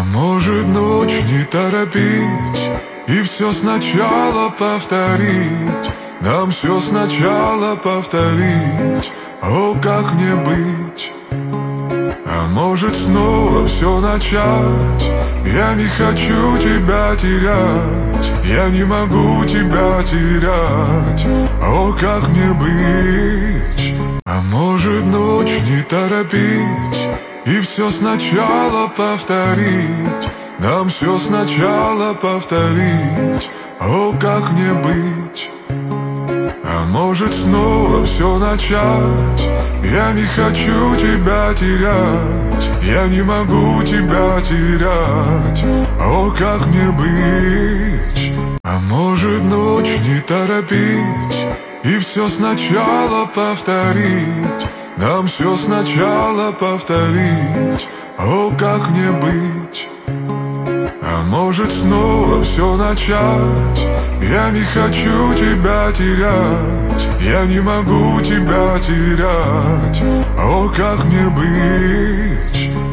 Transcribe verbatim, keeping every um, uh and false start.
может ночь не торопить и все сначала повторить, нам все сначала повторить. О, как мне быть? А может снова все начать? Я не хочу тебя терять, я не могу тебя терять. О, как мне быть? А может ночь не торопить и все сначала повторить, нам все сначала повторить. О, как мне быть? А может снова все начать? Я не хочу тебя терять, я не могу тебя терять. О, как мне быть? А может ночь не торопить и все сначала повторить, нам все сначала повторить. О, как мне быть? А может снова все начать? Я не хочу тебя терять, я не могу тебя терять. О, как мне быть?